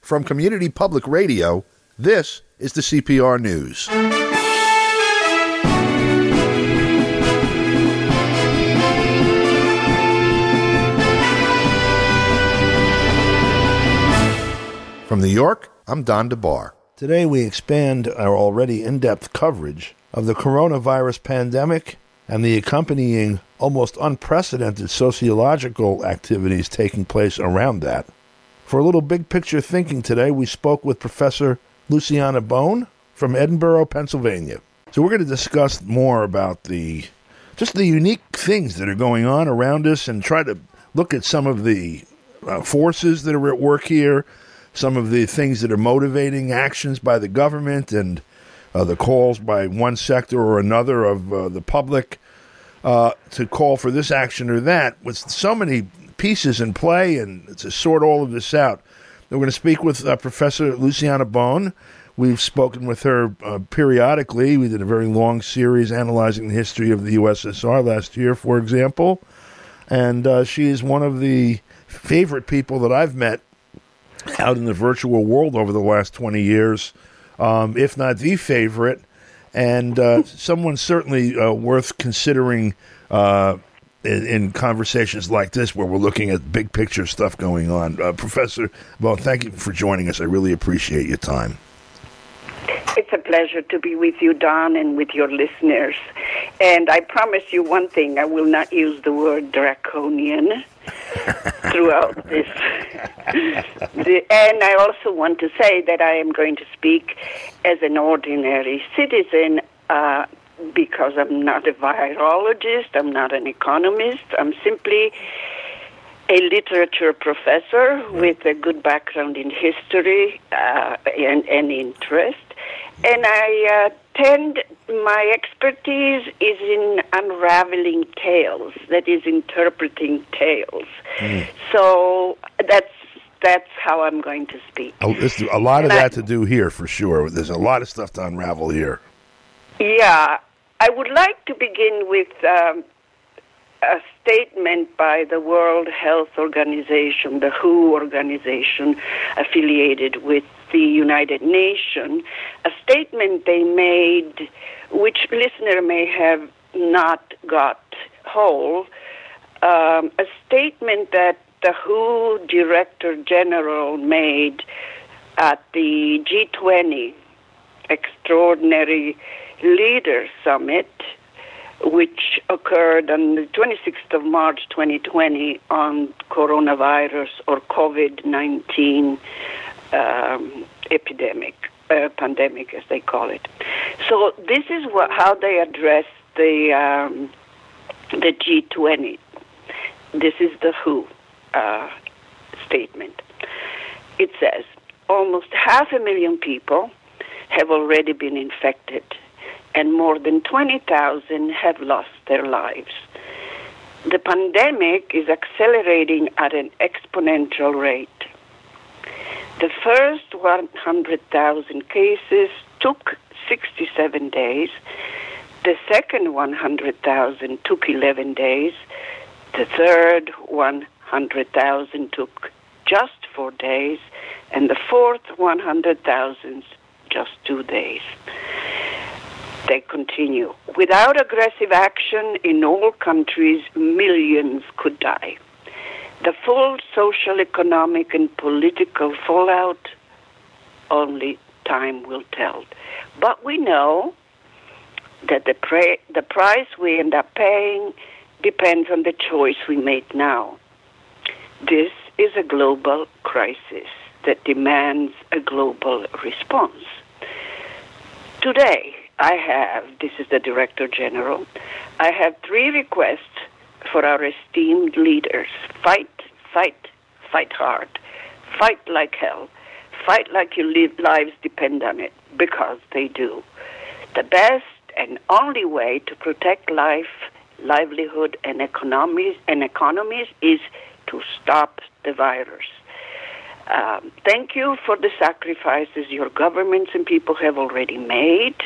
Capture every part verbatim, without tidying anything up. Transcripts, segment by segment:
From Community Public Radio, this is the C P R News. From New York, I'm Don DeBar. Today we expand our already in-depth coverage of the coronavirus pandemic and the accompanying almost unprecedented sociological activities taking place around that. For a little big-picture thinking today, we spoke with Professor Luciana Bone from Edinburgh, Pennsylvania. So we're going to discuss more about the just the unique things that are going on around us and try to look at some of the uh, forces that are at work here, some of the things that are motivating actions by the government and uh, the calls by one sector or another of uh, the public uh, to call for this action or that, with so many pieces in play and to sort all of this out. We're going to speak with uh, Professor Luciana Bone. We've spoken with her uh, periodically. We did a very long series analyzing the history of the U S S R last year, for example. And uh, she is one of the favorite people that I've met out in the virtual world over the last twenty years, um, if not the favorite, and uh, someone certainly uh, worth considering uh, in, in conversations like this where we're looking at big picture stuff going on. Uh, Professor, well, thank you for joining us. I really appreciate your time. It's a pleasure to be with you, Don, and with your listeners. And I promise you one thing, I will not use the word draconian throughout this. the, and I also want to say that I am going to speak as an ordinary citizen uh, because I'm not a virologist, I'm not an economist, I'm simply a literature professor with a good background in history uh, and, and interest. And I uh, tend, my expertise is in unraveling tales, that is, interpreting tales. Mm. So that's that's how I'm going to speak. Oh, there's a lot of and that I, to do here, for sure. There's a lot of stuff to unravel here. Yeah. I would like to begin with um, a statement by the World Health Organization, the W H O organization affiliated with the United Nations, a statement they made, which listener may have not got whole, um, a statement that the W H O Director General made at the G twenty Extraordinary Leader Summit, which occurred on the twenty-sixth of March twenty twenty on coronavirus or COVID nineteen um, epidemic, uh, pandemic as they call it. So this is what, how they address the um, the G twenty. This is the W H O uh, statement. It says, almost half a million people have already been infected, and more than twenty thousand have lost their lives. The pandemic is accelerating at an exponential rate. The first one hundred thousand cases took sixty-seven days. The second one hundred thousand took eleven days. The third one hundred thousand took just four days. And the fourth one hundred thousand just two days. They continue. Without aggressive action in all countries, millions could die. The full social, economic, and political fallout, only time will tell. But we know that the, pra- the price we end up paying depends on the choice we make now. This is a global crisis that demands a global response. Today, I have, this is the Director General, I have three requests for our esteemed leaders. Fight, fight, fight hard. Fight like hell. Fight like your lives depend on it, because they do. The best and only way to protect life, livelihood, and economies, and economies is to stop the virus. Um, thank you for the sacrifices your governments and people have already made.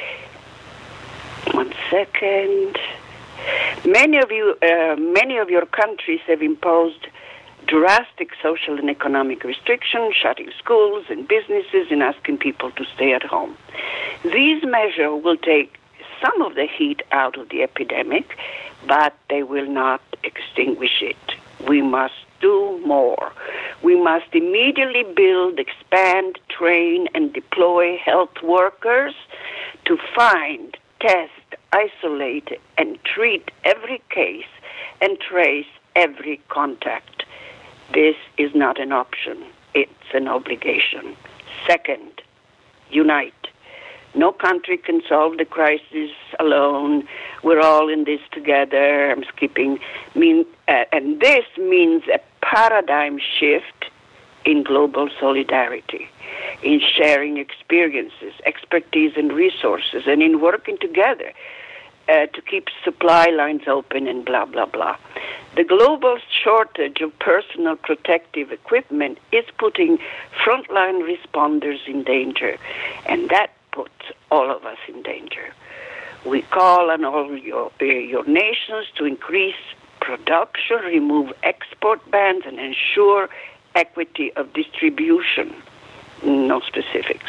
One second. Many of you, uh, many of your countries have imposed drastic social and economic restrictions, shutting schools and businesses and asking people to stay at home. These measures will take some of the heat out of the epidemic, but they will not extinguish it. We must do more. We must immediately build, expand, train, and deploy health workers to find, test, isolate, and treat every case and trace every contact. This is not an option. It's an obligation. Second, unite. No country can solve the crisis alone. We're all in this together. I'm skipping. Mean, uh, and this means a paradigm shift in global solidarity, in sharing experiences, expertise, and resources, and in working together uh, to keep supply lines open and blah, blah, blah. The global shortage of personal protective equipment is putting frontline responders in danger, and that puts all of us in danger. We call on all your, uh, your nations to increase production, remove export bans, and ensure equity of distribution. No specifics.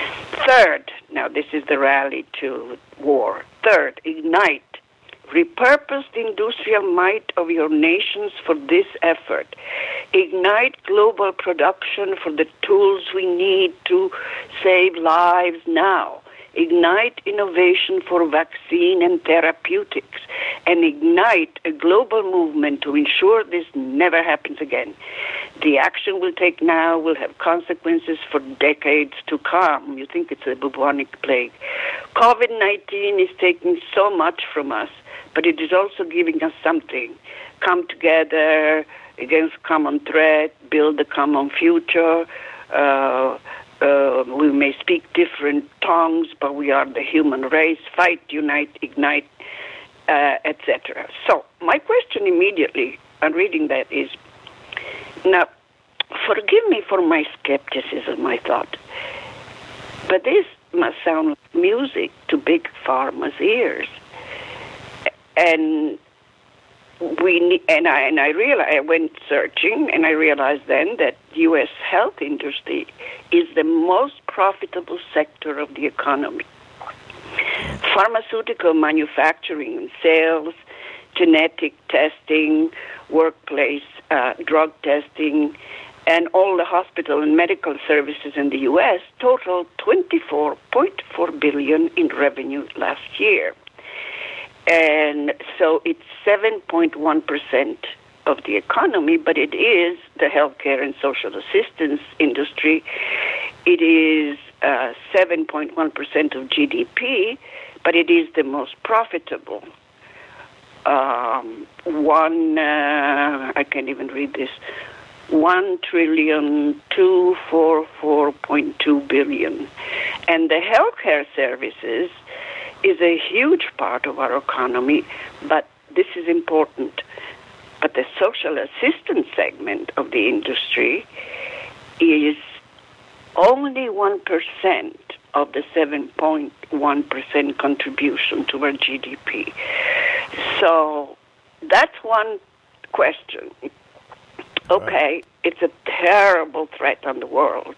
Third, now this is the rally to war. Third, ignite. Repurpose the industrial might of your nations for this effort. Ignite global production for the tools we need to save lives now. Ignite innovation for vaccine and therapeutics. And ignite a global movement to ensure this never happens again. The action we'll take now will have consequences for decades to come. You think it's a bubonic plague. COVID nineteen is taking so much from us, but it is also giving us something. Come together against common threat, build a common future. Uh, uh, we may speak different tongues, but we are the human race. Fight, unite, ignite, uh, et cetera. So my question immediately on reading that is, now, forgive me for my skepticism, I thought, but this must sound like music to big pharma's ears. And we need, and I and I realized I went searching, and I realized then that U S health industry is the most profitable sector of the economy. Pharmaceutical manufacturing and sales, genetic testing, workplace uh, drug testing, and all the hospital and medical services in the U S totaled twenty-four point four billion dollars in revenue last year. And so it's seven point one percent of the economy, but it is the healthcare and social assistance industry. It is uh, seven point one percent of G D P, but it is the most profitable. Um, one, uh, I can't even read this, one trillion two hundred forty-four point two billion. And the healthcare services is a huge part of our economy, but this is important. But the social assistance segment of the industry is only one percent of the seven point one percent contribution to our G D P. So that's one question. Okay, right. It's a terrible threat on the world.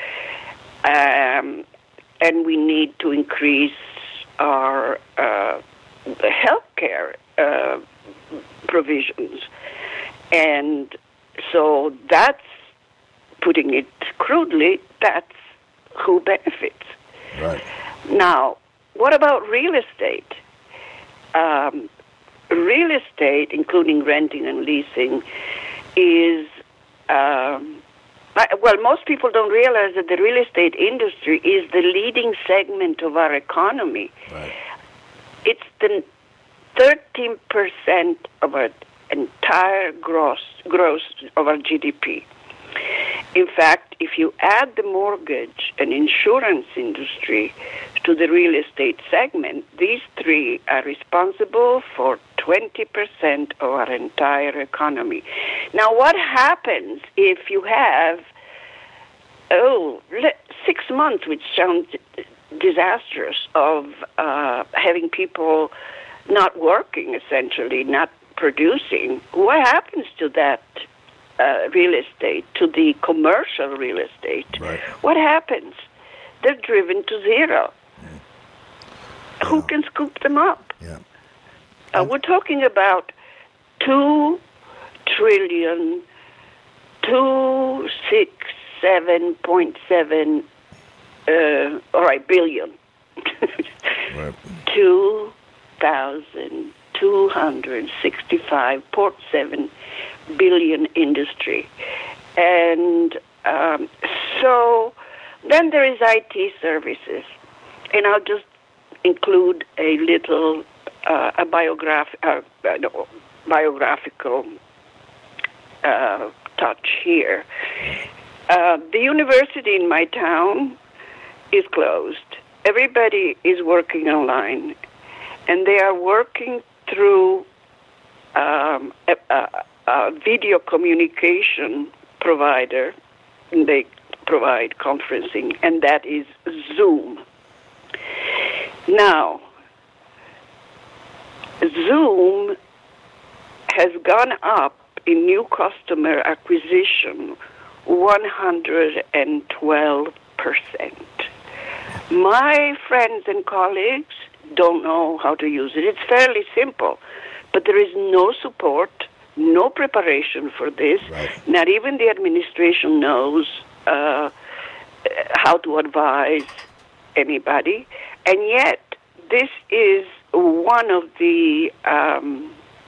Um, and we need to increase our uh, healthcare uh, provisions. And so that's, putting it crudely, that's who benefits. Right. Now, what about real estate? Um, real estate, including renting and leasing, is, um, well, most people don't realize that the real estate industry is the leading segment of our economy. Right. It's the thirteen percent of our entire gross, gross of our G D P. In fact, if you add the mortgage and insurance industry to the real estate segment, these three are responsible for twenty percent of our entire economy. Now, what happens if you have, oh, six months, which sounds disastrous, of uh, having people not working, essentially, not producing? What happens to that uh, real estate to the commercial real estate, right. what happens? They're driven to zero. Yeah. Who can scoop them up? Yeah. Uh, we're talking about two trillion, two six seven point seven, uh, all right, billion. Right. Two thousand two hundred sixty-five point seven billion industry, and um, so then there is I T services, and I'll just include a little uh, a biograph uh, no, biographical uh, touch here. Uh, the university in my town is closed. Everybody is working online, and they are working through um, a, a, a video communication provider. And they provide conferencing, and that is Zoom. Now, Zoom has gone up in new customer acquisition one hundred twelve percent. My friends and colleagues don't know how to use it. It's fairly simple, but there is no support, no preparation for this. Right. Not even the administration knows uh, how to advise anybody. And yet, this is one of the um,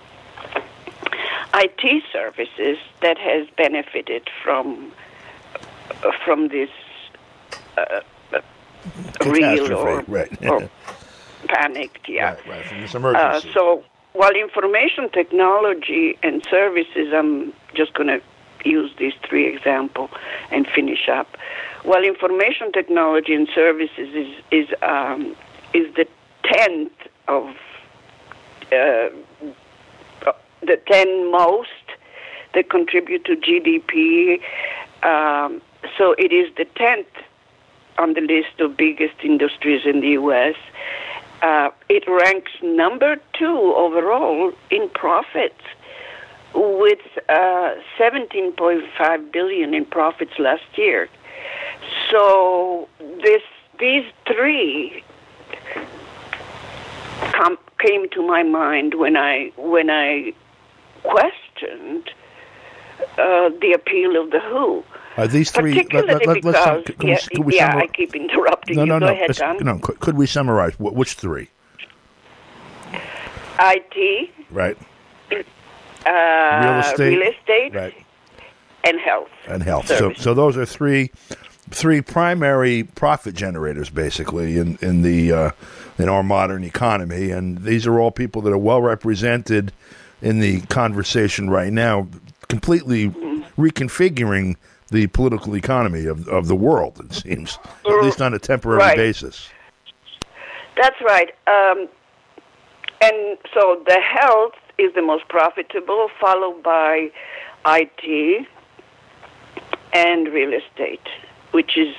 I T services that has benefited from uh, from this uh, real or, right. or panicked, yeah. Right, right, from this emergency. Uh, so while information technology and services, I'm just going to use these three examples and finish up. While information technology and services is is um, is the tenth of uh, the ten most that contribute to G D P. Um, so it is the tenth on the list of biggest industries in the U S. Uh, it ranks number two overall in profits, with uh, seventeen point five billion dollars in profits last year. So this these three com- came to my mind when I when I questioned uh, the appeal of the W H O. Are these three? Particularly let, let, because, let's, can yeah, we, can we yeah summar- I keep interrupting no, you. no, Go no, ahead, let's- Don. no. Could, could we summarize Wh- which three? I T, Right. uh, Real estate. real estate, Right. and health. And health. So, services. so those are three, three primary profit generators, basically, in in the uh, in our modern economy. And these are all people that are well represented in the conversation right now, completely mm-hmm. reconfiguring the political economy of of the world. It seems, at least on a temporary right. basis. That's right. Um, and so the health is the most profitable, followed by I T and real estate, which is,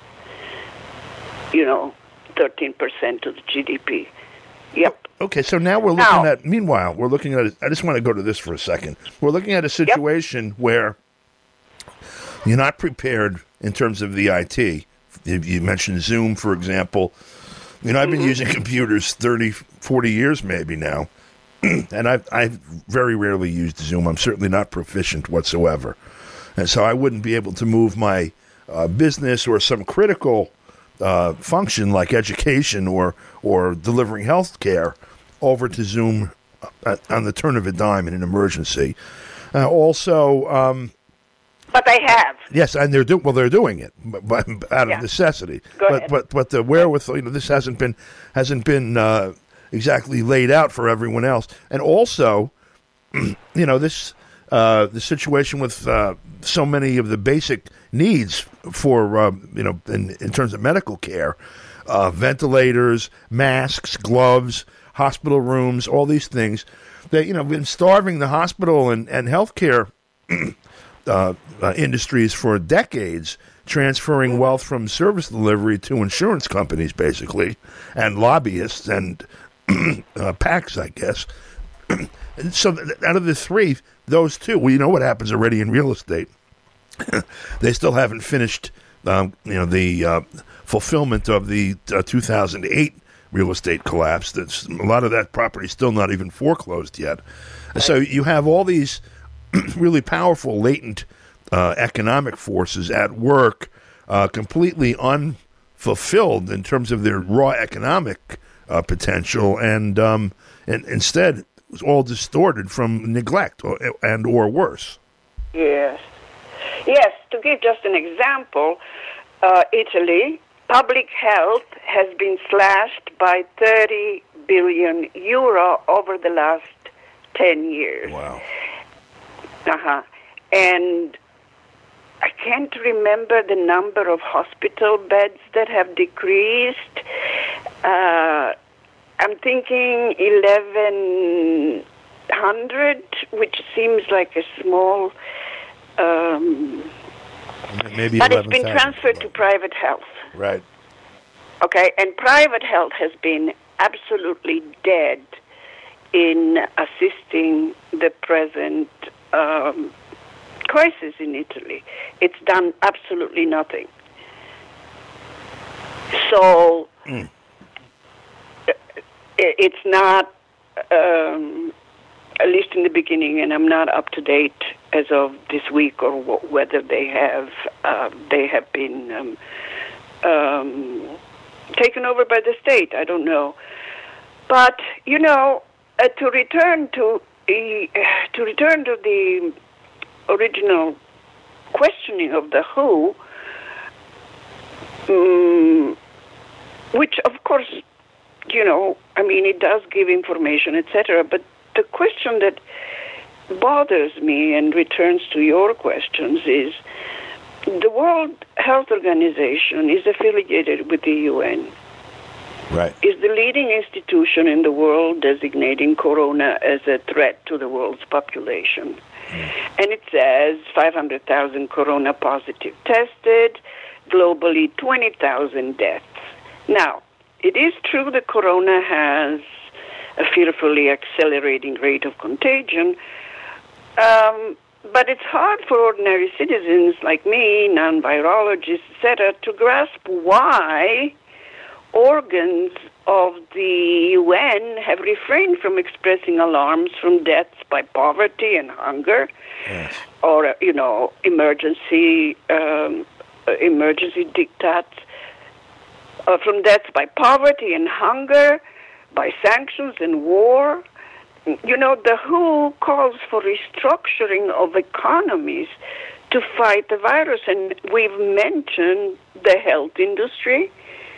you know, thirteen percent of the G D P. Yep. Okay, so now we're looking now, at, meanwhile, we're looking at, I just want to go to this for a second. We're looking at a situation yep. where you're not prepared in terms of the I T. You mentioned Zoom, for example. You know, I've been mm-hmm. using computers thirty, forty years maybe now, and I've, I've very rarely used Zoom. I'm certainly not proficient whatsoever. And so I wouldn't be able to move my uh, business or some critical uh, function like education or, or delivering health care over to Zoom on the turn of a dime in an emergency. Uh, also... Um, But they have. Yes, and they're do well. They're doing it, but out yeah. of necessity. Go but ahead. but but the wherewithal, you know, this hasn't been hasn't been uh, exactly laid out for everyone else. And also, you know, this uh, the situation with uh, so many of the basic needs for uh, you know in, in terms of medical care, uh, ventilators, masks, gloves, hospital rooms, all these things that you know been starving the hospital and and healthcare. Uh, uh, industries for decades, transferring wealth from service delivery to insurance companies, basically, and lobbyists and uh, PACs, I guess. So th- out of the three, those two, well, you know what happens already in real estate. They still haven't finished, um, you know, the uh, fulfillment of the uh, two thousand eight real estate collapse. That's, a lot of that property is still not even foreclosed yet. Right. So you have all these really powerful latent uh, economic forces at work, uh, completely unfulfilled in terms of their raw economic uh, potential, and um, and instead it was all distorted from neglect or, and or worse. Yes. Yes, to give just an example, uh, Italy, public health has been slashed by thirty billion euro over the last ten years. Wow. Uh-huh. And I can't remember the number of hospital beds that have decreased. Uh, I'm thinking eleven hundred, which seems like a small... Um, Maybe but it's been transferred to private health. Right. Okay, and private health has been absolutely dead in assisting the present um, crisis in Italy. It's done absolutely nothing. So mm. it's not, um, at least in the beginning, and I'm not up to date as of this week, or w- whether they have uh, they have been um, um, taken over by the state. I don't know. But you know, uh, to return to uh, to return to the original questioning of the W H O, um, which of course, you know, I mean, it does give information, et cetera. But the question that bothers me and returns to your questions is, the World Health Organization is affiliated with the U N. Right. Is the leading institution in the world designating corona as a threat to the world's population. Mm. And it says five hundred thousand corona positive tested, globally twenty thousand deaths. Now, it is true that corona has a fearfully accelerating rate of contagion, um, but it's hard for ordinary citizens like me, non-virologists, et cetera, to grasp why organs of the U N have refrained from expressing alarms from deaths by poverty and hunger, yes. or, you know, emergency um, emergency diktats, uh, from deaths by poverty and hunger, by sanctions and war. You know, the W H O calls for restructuring of economies to fight the virus, and we've mentioned the health industry,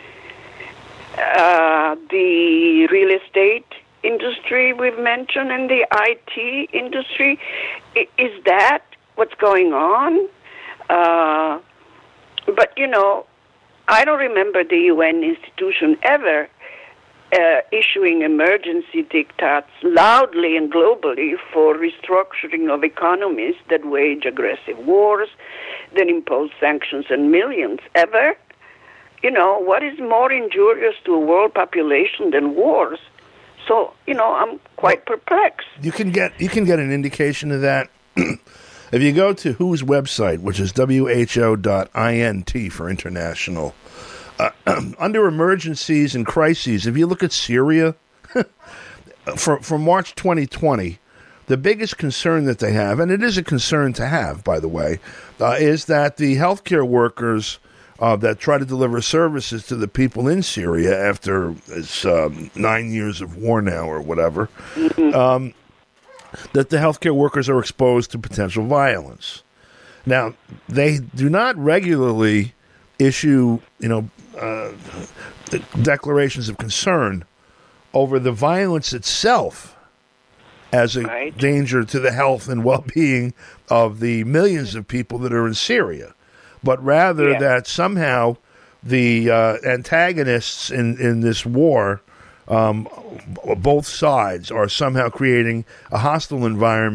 uh, the real estate industry we've mentioned, and the I T industry. I, is that what's going on? Uh, but, you know, I don't remember the U N institution ever Uh, issuing emergency diktats loudly and globally for restructuring of economies that wage aggressive wars, that impose sanctions on millions. Ever? You know, what is more injurious to a world population than wars? So, you know, I'm quite perplexed. You can get you can get an indication of that if you go to W H O's website, which is W H O dot int for international. Uh, under emergencies and crises, if you look at Syria, for, for March twenty twenty, the biggest concern that they have, and it is a concern to have, by the way, uh, is that the healthcare workers uh, that try to deliver services to the people in Syria after it's um, nine years of war now or whatever, um, that the healthcare workers are exposed to potential violence. Now, they do not regularly issue, you know, uh, declarations of concern over the violence itself as a right. danger to the health and well-being of the millions of people that are in Syria, but rather yeah. that somehow the uh, antagonists in, in this war, um, both sides, are somehow creating a hostile environment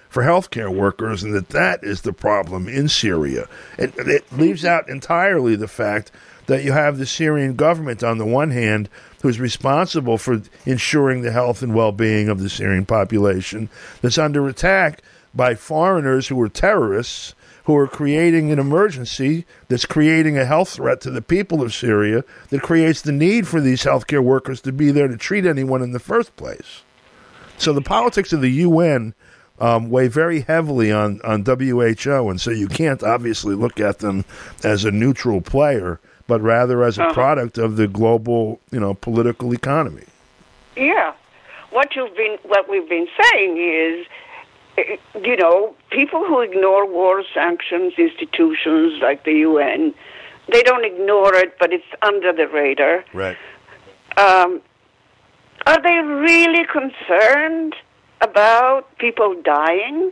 for healthcare workers, and that that is the problem in Syria. It, it leaves out entirely the fact that you have the Syrian government on the one hand, who's responsible for ensuring the health and well-being of the Syrian population, that's under attack by foreigners who are terrorists, who are creating an emergency that's creating a health threat to the people of Syria, that creates the need for these healthcare workers to be there to treat anyone in the first place. So the politics of the U N um, weigh very heavily on, on W H O, and so you can't obviously look at them as a neutral player, but rather as a uh-huh. product of the global, you know, political economy. Yeah. What you've been, what we've been saying is, you know, people who ignore war sanctions institutions like the U N, they don't ignore it, but it's under the radar. Right. Um, are they really concerned about people dying?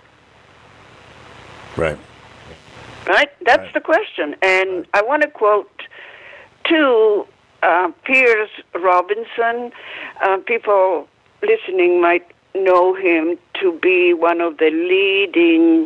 Right. Right? That's right. the question. And right. I want to quote two, uh, Piers Robinson. Uh, people listening might know him to be one of the leading,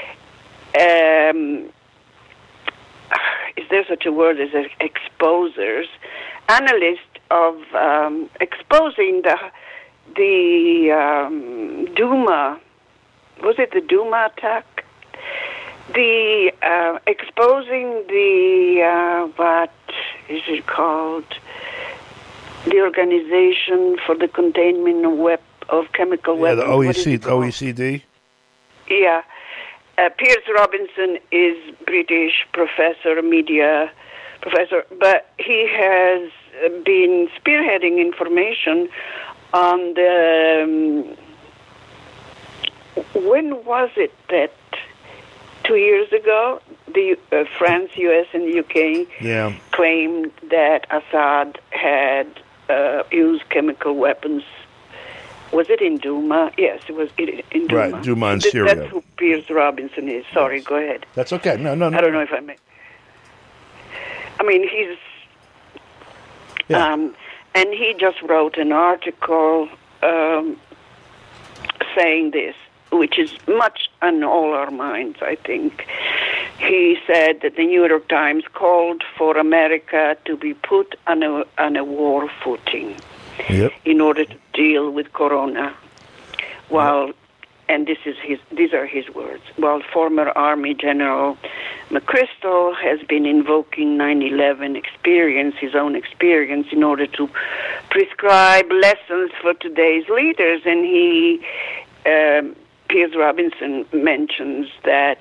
um, is there such a word as exposers, analyst of um, exposing the the um, Duma, was it the Duma attack? The uh, exposing the uh, what is it called? The Organization for the Containment of Weapons. Of chemical yeah, weapons. the O E C, O E C D? Yeah. Uh, Piers Robinson is British professor, media professor, but he has been spearheading information on the... Um, when was it that two years ago, the uh, France, U S, and the U K yeah. claimed that Assad had uh, used chemical weapons. Was it in Duma? Yes, it was in Duma. Right, Duma in Th- Syria. That's who Piers Robinson is. Sorry, yes. Go ahead. That's okay. No, no, no. I don't know if I may. I mean, he's... Yeah. Um, and he just wrote an article um, saying this, which is much on all our minds, I think. He said that the New York Times called for America to be put on a, on a war footing. Yep. In order to deal with corona, while, yep. and this is his, these are his words, while former Army General McChrystal has been invoking nine eleven experience, his own experience, in order to prescribe lessons for today's leaders. And he, um, Piers Robinson mentions that,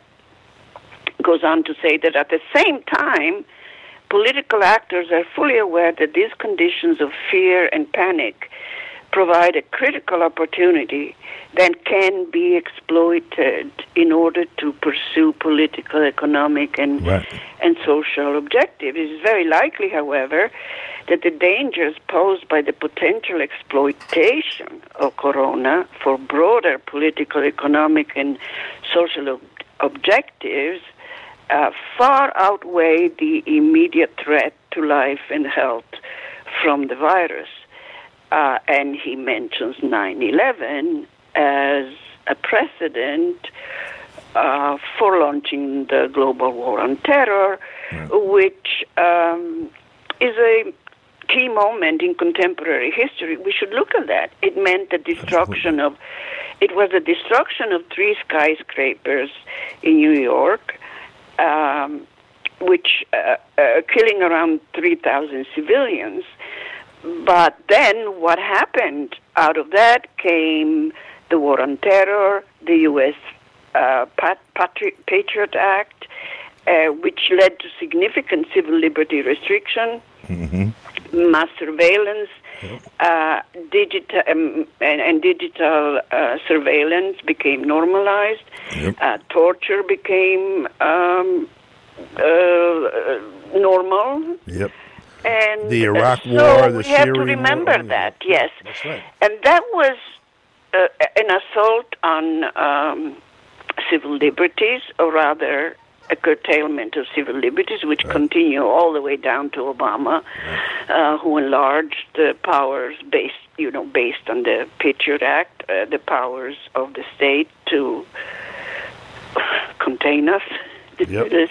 goes on to say that at the same time, political actors are fully aware that these conditions of fear and panic provide a critical opportunity that can be exploited in order to pursue political, economic, and right. and social objectives. It is very likely, however, that the dangers posed by the potential exploitation of corona for broader political, economic, and social ob- objectives Uh, far outweigh the immediate threat to life and health from the virus. Uh, and he mentions nine eleven as a precedent uh, for launching the global war on terror, yeah. which um, is a key moment in contemporary history. We should look at that. It meant the destruction of, it was the destruction of three skyscrapers in New York, Um, which uh, uh, killing around three thousand civilians. But then what happened? Out of that came the War on Terror, the U S uh, Pat- Patri- Patriot Act, uh, which led to significant civil liberty restriction, mm-hmm. mass surveillance, yep. uh, digital um, and, and digital uh, surveillance became normalized. Yep. Uh, torture became um, uh, normal. Yep. And the Iraq uh, so War, the we have Syrian to remember War. that, yes. That's right. And that was uh, an assault on um, civil liberties, or rather a curtailment of civil liberties, which right. continue all the way down to Obama, right. uh, who enlarged the powers based you know, based on the Patriot Act, uh, the powers of the state to contain us. Yep.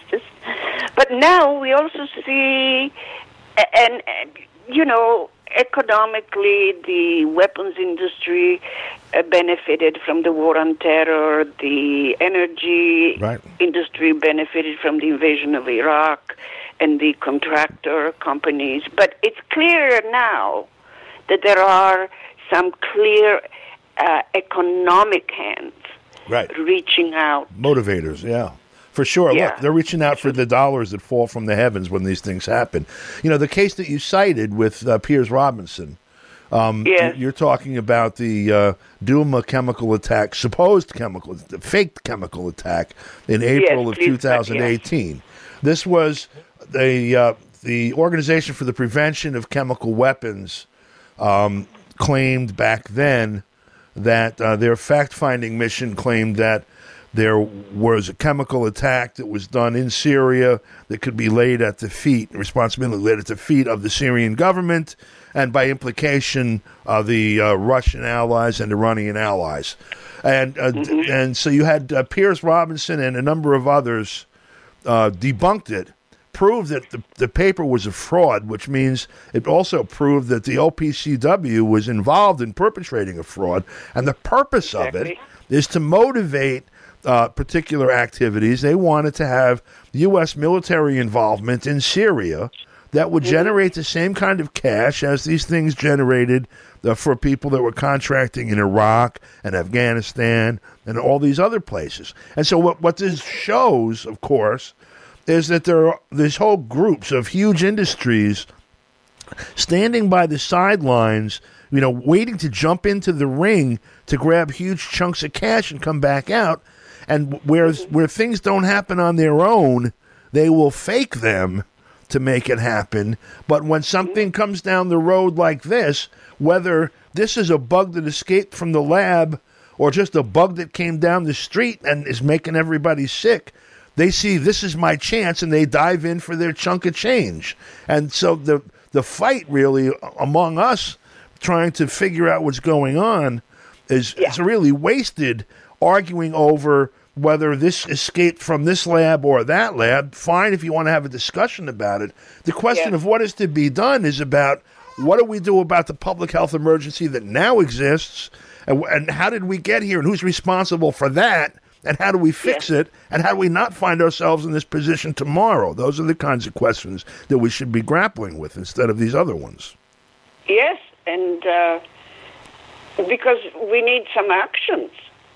But now we also see, and, and you know, economically, the weapons industry uh, benefited from the war on terror. The energy right. industry benefited from the invasion of Iraq and the contractor companies. But it's clear now that there are some clear uh, economic hands right. reaching out. Motivators, yeah. For sure. Yeah. Look, they're reaching out for the dollars that fall from the heavens when these things happen. You know, the case that you cited with uh, Piers Robinson, um, yes. you're talking about the uh, Duma chemical attack, supposed chemical, faked chemical attack in April yes, of two thousand eighteen. Yes. This was the, uh, the Organization for the Prevention of Chemical Weapons um, claimed back then that uh, their fact-finding mission claimed that there was a chemical attack that was done in Syria that could be laid at the feet, responsibility laid at the feet of the Syrian government, and by implication, uh, the uh, Russian allies and Iranian allies. And uh, mm-hmm. and so you had uh, Piers Robinson and a number of others uh, debunked it, proved that the, the paper was a fraud, which means it also proved that the O P C W was involved in perpetrating a fraud, and the purpose exactly. of it is to motivate Uh, particular activities. They wanted to have U S military involvement in Syria that would mm-hmm. generate the same kind of cash as these things generated uh, for people that were contracting in Iraq and Afghanistan and all these other places. And so what, what this shows, of course, is that there are these whole groups of huge industries standing by the sidelines, you know, waiting to jump into the ring to grab huge chunks of cash and come back out. And where where things don't happen on their own, they will fake them to make it happen. But when something comes down the road like this, whether this is a bug that escaped from the lab or just a bug that came down the street and is making everybody sick, they see this is my chance and they dive in for their chunk of change. And so the the fight really among us trying to figure out what's going on is, yeah. is really wasted arguing over whether this escaped from this lab or that lab. Fine if you want to have a discussion about it. The question yes. of what is to be done is about what do we do about the public health emergency that now exists, and, and how did we get here, and who's responsible for that, and how do we fix yes. it, and how do we not find ourselves in this position tomorrow? Those are the kinds of questions that we should be grappling with instead of these other ones. Yes, and uh, because we need some actions.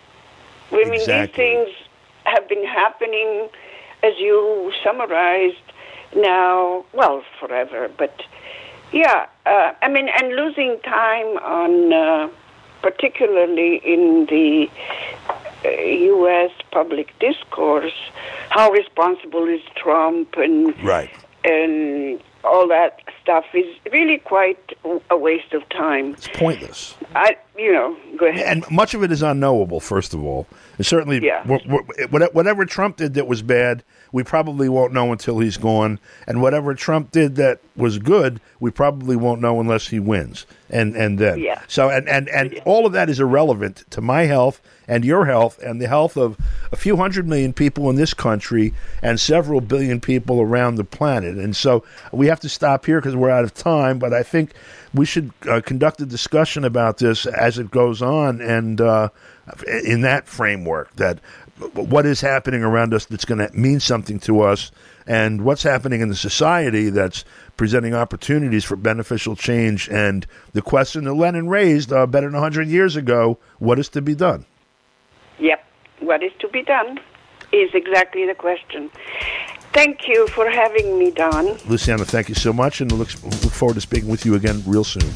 I mean, exactly. these things have been happening, as you summarized, now, well, forever. But, yeah, uh, I mean, and losing time on, uh, particularly in the uh, U S public discourse, how responsible is Trump and right. and all that stuff is really quite a waste of time. It's pointless. I, you know, go ahead. And much of it is unknowable, first of all. And certainly, yeah. whatever Trump did that was bad, we probably won't know until he's gone. And whatever Trump did that was good, we probably won't know unless he wins. And and then. Yeah. So, and, and, and yeah. all of that is irrelevant to my health and your health and the health of a few hundred million people in this country and several billion people around the planet. And so we have to stop here because we're out of time. But I think we should uh, conduct a discussion about this as it goes on, and uh, in that framework, that what is happening around us that's going to mean something to us, and what's happening in the society that's presenting opportunities for beneficial change. And the question that Lenin raised uh, better than one hundred years ago, what is to be done? Yep, what is to be done is exactly the question. Thank you for having me, Don. Luciana, thank you so much, and look, look forward to speaking with you again real soon.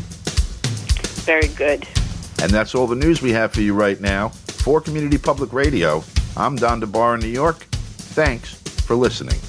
Very good. And that's all the news we have for you right now. For Community Public Radio, I'm Don DeBar in New York. Thanks for listening.